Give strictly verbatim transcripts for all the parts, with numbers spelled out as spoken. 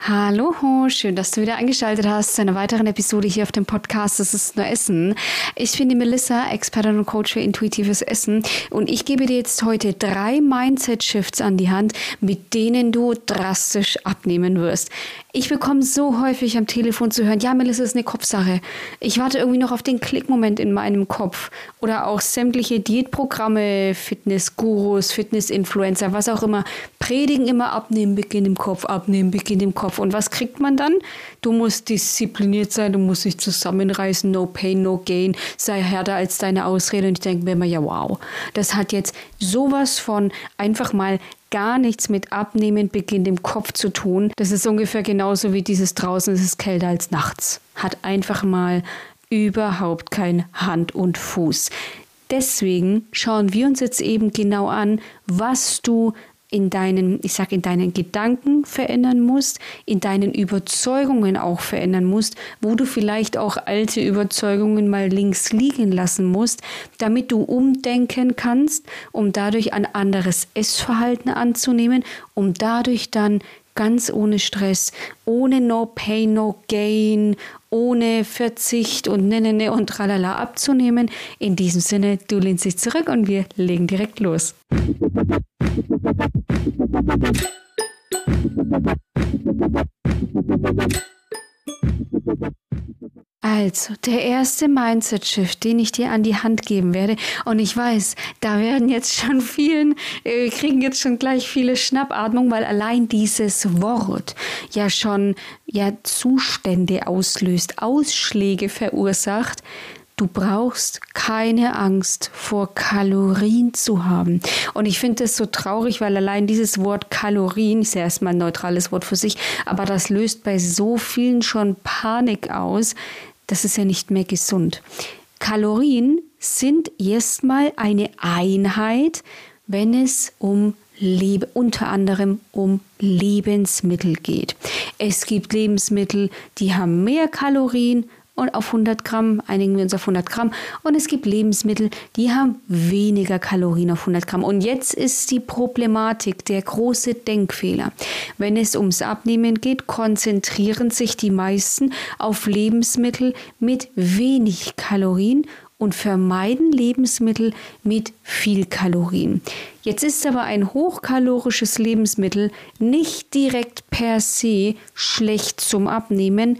Hallo, schön, dass du wieder eingeschaltet hast zu einer weiteren Episode hier auf dem Podcast Das ist nur Essen. Ich bin die Melissa, Expertin und Coach für intuitives Essen, und ich gebe dir jetzt heute drei Mindset-Shifts an die Hand, mit denen du drastisch abnehmen wirst. Ich bekomme so häufig am Telefon zu hören, ja, Melissa, ist eine Kopfsache. Ich warte irgendwie noch auf den Klickmoment in meinem Kopf. Oder auch sämtliche Diätprogramme, Fitnessgurus, Fitnessinfluencer, was auch immer, predigen immer abnehmen, Beginn im Kopf, abnehmen, Beginn im Kopf. Und was kriegt man dann? Du musst diszipliniert sein, du musst dich zusammenreißen, no pain, no gain, sei härter als deine Ausrede. Und ich denke mir immer, ja wow, das hat jetzt sowas von einfach mal gar nichts mit Abnehmen beginnt im Kopf zu tun. Das ist ungefähr genauso wie dieses draußen, es ist kälter als nachts. Hat einfach mal überhaupt kein Hand und Fuß. Deswegen schauen wir uns jetzt eben genau an, was du in deinen, ich sag, in deinen Gedanken verändern musst, in deinen Überzeugungen auch verändern musst, wo du vielleicht auch alte Überzeugungen mal links liegen lassen musst, damit du umdenken kannst, um dadurch ein anderes Essverhalten anzunehmen, um dadurch dann ganz ohne Stress, ohne no pain, no gain, ohne Verzicht und ne, ne, ne und tralala abzunehmen. In diesem Sinne, du lehnst dich zurück und wir legen direkt los. Also, der erste Mindset-Shift, den ich dir an die Hand geben werde, und ich weiß, da werden jetzt schon vielen, wir kriegen jetzt schon gleich viele Schnappatmung, weil allein dieses Wort ja schon ja Zustände auslöst, Ausschläge verursacht. Du brauchst keine Angst vor Kalorien zu haben. Und ich finde das so traurig, weil allein dieses Wort Kalorien ist ja erstmal ein neutrales Wort für sich, aber das löst bei so vielen schon Panik aus. Das ist ja nicht mehr gesund. Kalorien sind erstmal eine Einheit, wenn es um Lebe, unter anderem um Lebensmittel geht. Es gibt Lebensmittel, die haben mehr Kalorien und auf hundert Gramm, einigen wir uns auf hundert Gramm. Und es gibt Lebensmittel, die haben weniger Kalorien auf hundert Gramm. Und jetzt ist die Problematik, der große Denkfehler. Wenn es ums Abnehmen geht, konzentrieren sich die meisten auf Lebensmittel mit wenig Kalorien und vermeiden Lebensmittel mit viel Kalorien. Jetzt ist aber ein hochkalorisches Lebensmittel nicht direkt per se schlecht zum Abnehmen,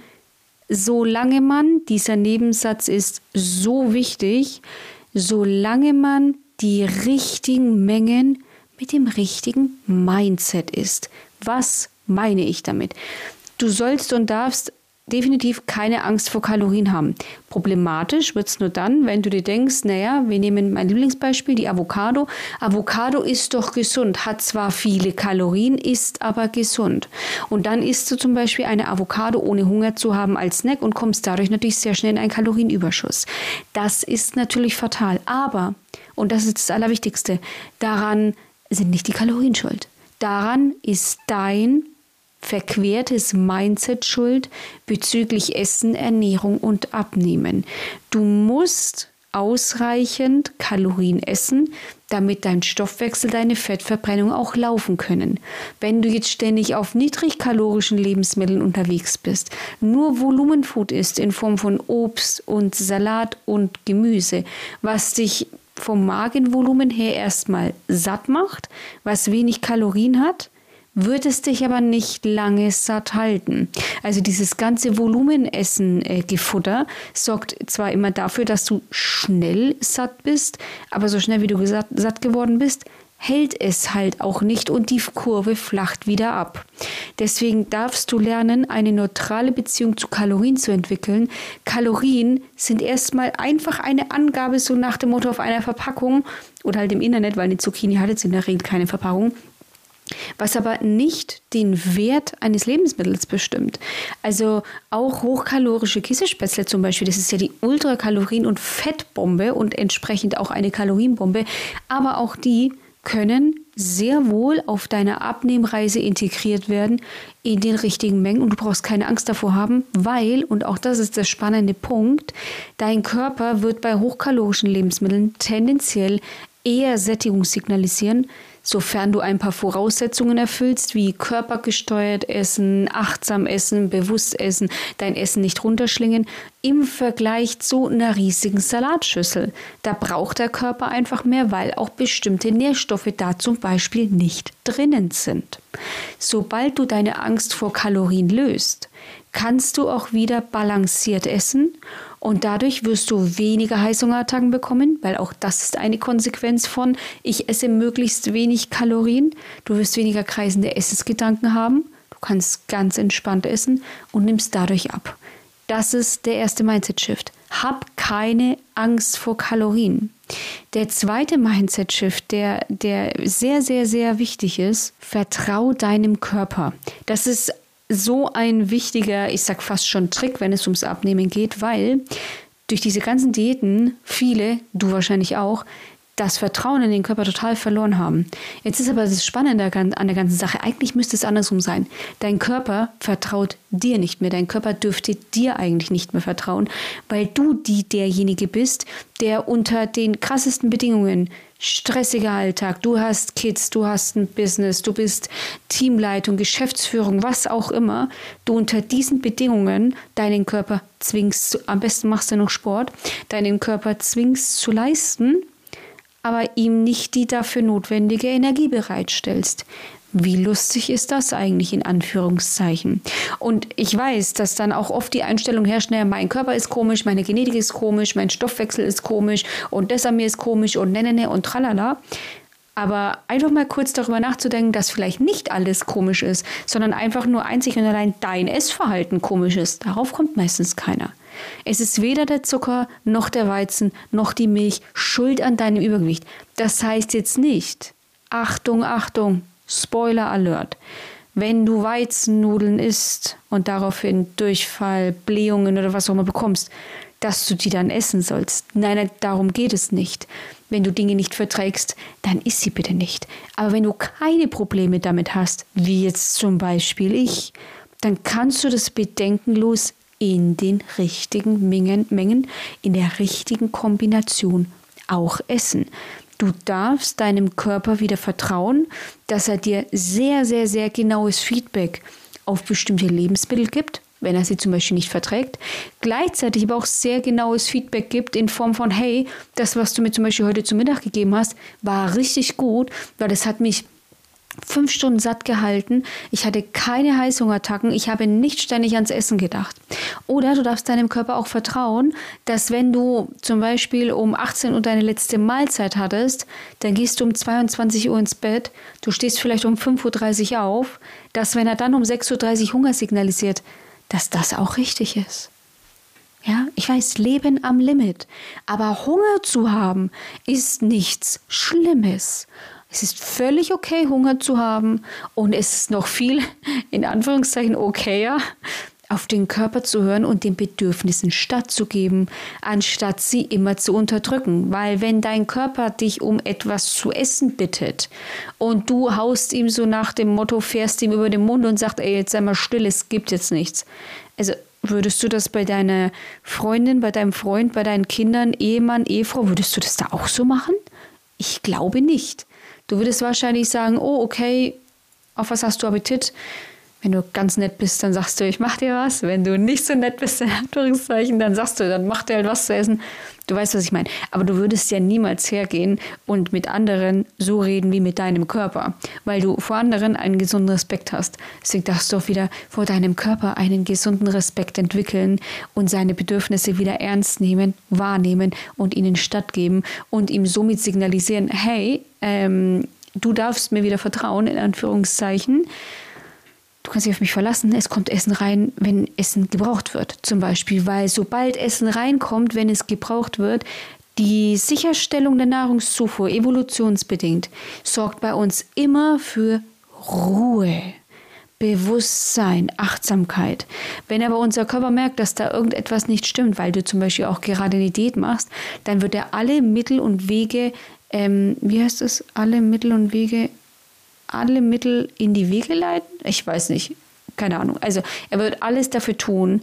solange man, dieser Nebensatz ist so wichtig, solange man die richtigen Mengen mit dem richtigen Mindset isst. Was meine ich damit? Du sollst und darfst definitiv keine Angst vor Kalorien haben. Problematisch wird es nur dann, wenn du dir denkst, naja, wir nehmen mein Lieblingsbeispiel, die Avocado. Avocado ist doch gesund, hat zwar viele Kalorien, ist aber gesund. Und dann isst du zum Beispiel eine Avocado, ohne Hunger zu haben, als Snack und kommst dadurch natürlich sehr schnell in einen Kalorienüberschuss. Das ist natürlich fatal. Aber, und das ist das Allerwichtigste, daran sind nicht die Kalorien schuld. Daran ist dein verquertes Mindset schuld bezüglich Essen, Ernährung und Abnehmen. Du musst ausreichend Kalorien essen, damit dein Stoffwechsel, deine Fettverbrennung auch laufen können. Wenn du jetzt ständig auf niedrigkalorischen Lebensmitteln unterwegs bist, nur Volumenfood isst in Form von Obst und Salat und Gemüse, was dich vom Magenvolumen her erstmal satt macht, was wenig Kalorien hat, wird es dich aber nicht lange satt halten. Also dieses ganze Volumenessen-Gefutter äh, sorgt zwar immer dafür, dass du schnell satt bist, aber so schnell wie du satt, satt geworden bist, hält es halt auch nicht und die Kurve flacht wieder ab. Deswegen darfst du lernen, eine neutrale Beziehung zu Kalorien zu entwickeln. Kalorien sind erstmal einfach eine Angabe, so nach dem Motto auf einer Verpackung oder halt im Internet, weil eine Zucchini hat jetzt in der Regel keine Verpackung, was aber nicht den Wert eines Lebensmittels bestimmt. Also auch hochkalorische Käsespätzle zum Beispiel, das ist ja die Ultrakalorien- und Fettbombe und entsprechend auch eine Kalorienbombe, aber auch die können sehr wohl auf deiner Abnehmreise integriert werden in den richtigen Mengen und du brauchst keine Angst davor haben, weil, und auch das ist der spannende Punkt, dein Körper wird bei hochkalorischen Lebensmitteln tendenziell eher Sättigung signalisieren, sofern du ein paar Voraussetzungen erfüllst, wie körpergesteuert essen, achtsam essen, bewusst essen, dein Essen nicht runterschlingen, im Vergleich zu einer riesigen Salatschüssel. Da braucht der Körper einfach mehr, weil auch bestimmte Nährstoffe da zum Beispiel nicht drinnen sind. Sobald du deine Angst vor Kalorien löst, kannst du auch wieder balanciert essen und dadurch wirst du weniger Heißhungerattacken bekommen, weil auch das ist eine Konsequenz von, ich esse möglichst wenig Kalorien. Du wirst weniger kreisende Essensgedanken haben, du kannst ganz entspannt essen und nimmst dadurch ab. Das ist der erste Mindset-Shift. Hab keine Angst vor Kalorien. Der zweite Mindset-Shift, der, der sehr, sehr, sehr wichtig ist, vertrau deinem Körper. Das ist so ein wichtiger, ich sag fast schon Trick, wenn es ums Abnehmen geht, weil durch diese ganzen Diäten viele, du wahrscheinlich auch, das Vertrauen in den Körper total verloren haben. Jetzt ist aber das Spannende an der ganzen Sache, eigentlich müsste es andersrum sein. Dein Körper vertraut dir nicht mehr, dein Körper dürfte dir eigentlich nicht mehr vertrauen, weil du die derjenige bist, der unter den krassesten Bedingungen, stressiger Alltag, du hast Kids, du hast ein Business, du bist Teamleitung, Geschäftsführung, was auch immer, du unter diesen Bedingungen deinen Körper zwingst, am besten machst du noch Sport, deinen Körper zwingst zu leisten, aber ihm nicht die dafür notwendige Energie bereitstellst. Wie lustig ist das eigentlich in Anführungszeichen? Und ich weiß, dass dann auch oft die Einstellung herrscht, naja, mein Körper ist komisch, meine Genetik ist komisch, mein Stoffwechsel ist komisch und das an mir ist komisch und ne, ne, ne und tralala. Aber einfach mal kurz darüber nachzudenken, dass vielleicht nicht alles komisch ist, sondern einfach nur einzig und allein dein Essverhalten komisch ist. Darauf kommt meistens keiner. Es ist weder der Zucker, noch der Weizen, noch die Milch schuld an deinem Übergewicht. Das heißt jetzt nicht, Achtung, Achtung, Spoiler Alert, wenn du Weizennudeln isst und daraufhin Durchfall, Blähungen oder was auch immer bekommst, dass du die dann essen sollst. Nein, darum geht es nicht. Wenn du Dinge nicht verträgst, dann iss sie bitte nicht. Aber wenn du keine Probleme damit hast, wie jetzt zum Beispiel ich, dann kannst du das bedenkenlos in den richtigen Mengen, Mengen, in der richtigen Kombination auch essen. Du darfst deinem Körper wieder vertrauen, dass er dir sehr, sehr, sehr genaues Feedback auf bestimmte Lebensmittel gibt, wenn er sie zum Beispiel nicht verträgt. Gleichzeitig aber auch sehr genaues Feedback gibt in Form von, hey, das, was du mir zum Beispiel heute zu Mittag gegeben hast, war richtig gut, weil das hat mich fünf Stunden satt gehalten, ich hatte keine Heißhungerattacken, ich habe nicht ständig ans Essen gedacht. Oder du darfst deinem Körper auch vertrauen, dass wenn du zum Beispiel um achtzehn Uhr deine letzte Mahlzeit hattest, dann gehst du um zweiundzwanzig Uhr ins Bett, du stehst vielleicht um fünf Uhr dreißig auf, dass wenn er dann um sechs Uhr dreißig Hunger signalisiert, dass das auch richtig ist. Ja, ich weiß, Leben am Limit, aber Hunger zu haben ist nichts Schlimmes. Es ist völlig okay, Hunger zu haben und es ist noch viel, in Anführungszeichen, okayer, auf den Körper zu hören und den Bedürfnissen stattzugeben, anstatt sie immer zu unterdrücken. Weil wenn dein Körper dich um etwas zu essen bittet und du haust ihm so nach dem Motto, fährst ihm über den Mund und sagst, ey, jetzt sei mal still, es gibt jetzt nichts. Also würdest du das bei deiner Freundin, bei deinem Freund, bei deinen Kindern, Ehemann, Ehefrau, würdest du das da auch so machen? Ich glaube nicht. Du würdest wahrscheinlich sagen, oh, okay, auf was hast du Appetit? Wenn du ganz nett bist, dann sagst du, ich mach dir was. Wenn du nicht so nett bist, in Anführungszeichen, dann sagst du, dann mach dir halt was zu essen. Du weißt, was ich meine. Aber du würdest ja niemals hergehen und mit anderen so reden wie mit deinem Körper, weil du vor anderen einen gesunden Respekt hast. Deswegen darfst du auch wieder vor deinem Körper einen gesunden Respekt entwickeln und seine Bedürfnisse wieder ernst nehmen, wahrnehmen und ihnen stattgeben und ihm somit signalisieren, hey, ähm, du darfst mir wieder vertrauen, in Anführungszeichen. Du kannst dich auf mich verlassen, es kommt Essen rein, wenn Essen gebraucht wird. Zum Beispiel, weil sobald Essen reinkommt, wenn es gebraucht wird, die Sicherstellung der Nahrungszufuhr, evolutionsbedingt, sorgt bei uns immer für Ruhe, Bewusstsein, Achtsamkeit. Wenn aber unser Körper merkt, dass da irgendetwas nicht stimmt, weil du zum Beispiel auch gerade eine Diät machst, dann wird er alle Mittel und Wege, ähm, wie heißt es, alle Mittel und Wege, alle Mittel in die Wege leiten? Ich weiß nicht, keine Ahnung. Also er wird alles dafür tun,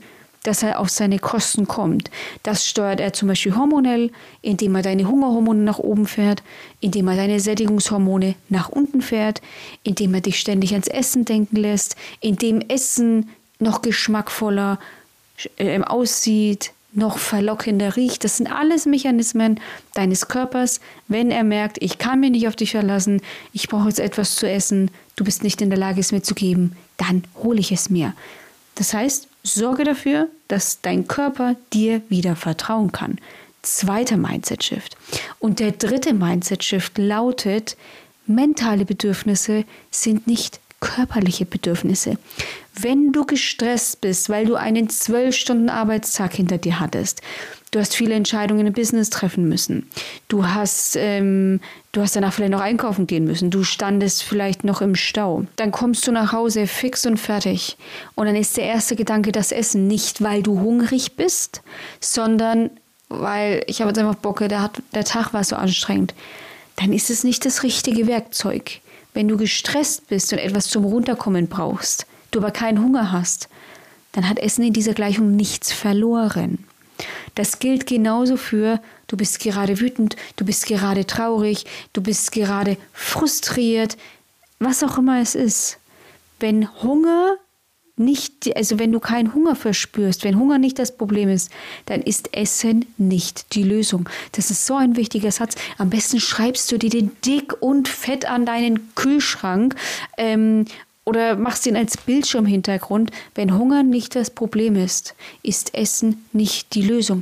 dass er auf seine Kosten kommt. Das steuert er zum Beispiel hormonell, indem er deine Hungerhormone nach oben fährt, indem er deine Sättigungshormone nach unten fährt, indem er dich ständig ans Essen denken lässt, indem Essen noch geschmackvoller äh, aussieht, noch verlockender riecht. Das sind alles Mechanismen deines Körpers, wenn er merkt, ich kann mich nicht auf dich verlassen, ich brauche jetzt etwas zu essen, du bist nicht in der Lage, es mir zu geben, dann hole ich es mir. Das heißt, sorge dafür, dass dein Körper dir wieder vertrauen kann. Zweiter Mindset-Shift. Und der dritte Mindset-Shift lautet, mentale Bedürfnisse sind nicht körperliche Bedürfnisse. Wenn du gestresst bist, weil du einen zwölf Stunden Arbeitstag hinter dir hattest, du hast viele Entscheidungen im Business treffen müssen, du hast, ähm, du hast danach vielleicht noch einkaufen gehen müssen, du standest vielleicht noch im Stau, dann kommst du nach Hause fix und fertig und dann ist der erste Gedanke das Essen, nicht weil du hungrig bist, sondern weil ich habe jetzt einfach Bock, der, hat, der Tag war so anstrengend. Dann ist es nicht das richtige Werkzeug. Wenn du gestresst bist und etwas zum Runterkommen brauchst, du aber keinen Hunger hast, dann hat Essen in dieser Gleichung nichts verloren. Das gilt genauso für, du bist gerade wütend, du bist gerade traurig, du bist gerade frustriert, was auch immer es ist. Wenn Hunger nicht, also wenn du keinen Hunger verspürst, wenn Hunger nicht das Problem ist, dann ist Essen nicht die Lösung. Das ist so ein wichtiger Satz. Am besten schreibst du dir den dick und fett an deinen Kühlschrank ähm, oder machst ihn als Bildschirmhintergrund. Wenn Hunger nicht das Problem ist, ist Essen nicht die Lösung.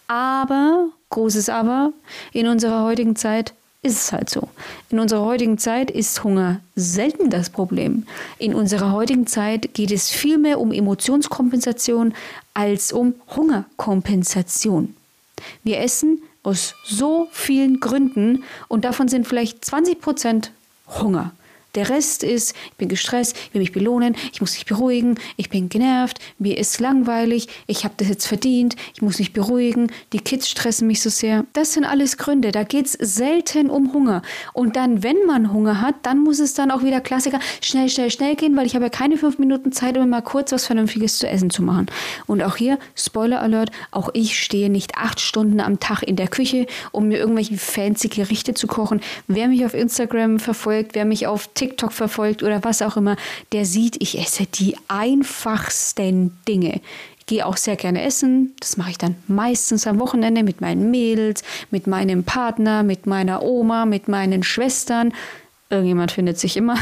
Aber, großes Aber, in unserer heutigen Zeit ist es halt so. In unserer heutigen Zeit ist Hunger selten das Problem. In unserer heutigen Zeit geht es viel mehr um Emotionskompensation als um Hungerkompensation. Wir essen aus so vielen Gründen und davon sind vielleicht zwanzig Prozent Hunger. Der Rest ist, ich bin gestresst, ich will mich belohnen, ich muss mich beruhigen, ich bin genervt, mir ist langweilig, ich habe das jetzt verdient, ich muss mich beruhigen, die Kids stressen mich so sehr. Das sind alles Gründe, da geht es selten um Hunger. Und dann, wenn man Hunger hat, dann muss es dann auch wieder Klassiker schnell, schnell, schnell gehen, weil ich habe ja keine fünf Minuten Zeit, um mal kurz was Vernünftiges zu essen zu machen. Und auch hier, Spoiler Alert, auch ich stehe nicht acht Stunden am Tag in der Küche, um mir irgendwelche fancy Gerichte zu kochen. Wer mich auf Instagram verfolgt, wer mich auf TikTok TikTok verfolgt oder was auch immer, der sieht, ich esse die einfachsten Dinge. Ich gehe auch sehr gerne essen. Das mache ich dann meistens am Wochenende mit meinen Mädels, mit meinem Partner, mit meiner Oma, mit meinen Schwestern. Irgendjemand findet sich immer,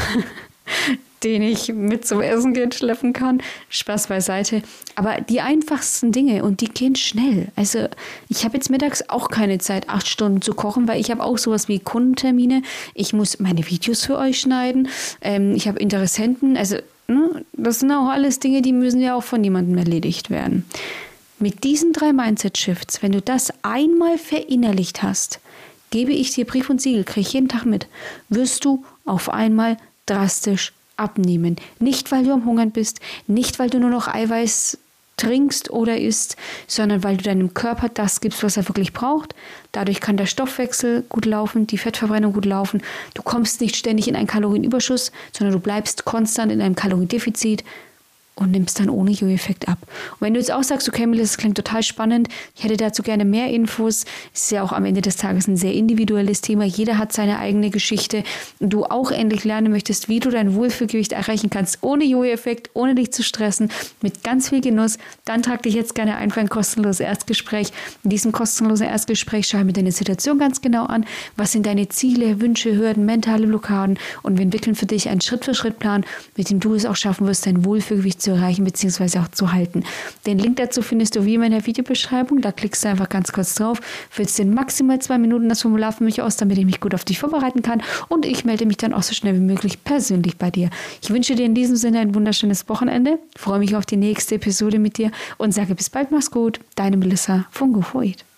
den ich mit zum Essen gehen schleppen kann. Spaß beiseite. Aber die einfachsten Dinge und die gehen schnell. Also ich habe jetzt mittags auch keine Zeit, acht Stunden zu kochen, weil ich habe auch sowas wie Kundentermine. Ich muss meine Videos für euch schneiden. Ähm, ich habe Interessenten. Also ne, das sind auch alles Dinge, die müssen ja auch von jemandem erledigt werden. Mit diesen drei Mindset-Shifts, wenn du das einmal verinnerlicht hast, gebe ich dir Brief und Siegel, kriege ich jeden Tag mit, wirst du auf einmal drastisch abnehmen. Nicht, weil du am Hungern bist, nicht, weil du nur noch Eiweiß trinkst oder isst, sondern weil du deinem Körper das gibst, was er wirklich braucht. Dadurch kann der Stoffwechsel gut laufen, die Fettverbrennung gut laufen. Du kommst nicht ständig in einen Kalorienüberschuss, sondern du bleibst konstant in einem Kaloriendefizit und nimmst dann ohne Jojo-Effekt ab. Und wenn du jetzt auch sagst, okay, Melissa, das klingt total spannend, ich hätte dazu gerne mehr Infos, ist ja auch am Ende des Tages ein sehr individuelles Thema, jeder hat seine eigene Geschichte, und du auch endlich lernen möchtest, wie du dein Wohlfühlgewicht erreichen kannst, ohne Jojo-Effekt, ohne dich zu stressen, mit ganz viel Genuss, dann trag dich jetzt gerne ein für ein kostenloses Erstgespräch. In diesem kostenlosen Erstgespräch schau mir deine Situation ganz genau an, was sind deine Ziele, Wünsche, Hürden, mentale Blockaden und wir entwickeln für dich einen Schritt-für-Schritt-Plan, mit dem du es auch schaffen wirst, dein Wohlfühlgewicht zu erreichen bzw. auch zu halten. Den Link dazu findest du wie immer in der Videobeschreibung. Da klickst du einfach ganz kurz drauf, füllst in maximal zwei Minuten das Formular für mich aus, damit ich mich gut auf dich vorbereiten kann und ich melde mich dann auch so schnell wie möglich persönlich bei dir. Ich wünsche dir in diesem Sinne ein wunderschönes Wochenende, freue mich auf die nächste Episode mit dir und sage bis bald, mach's gut. Deine Melissa von Go For It.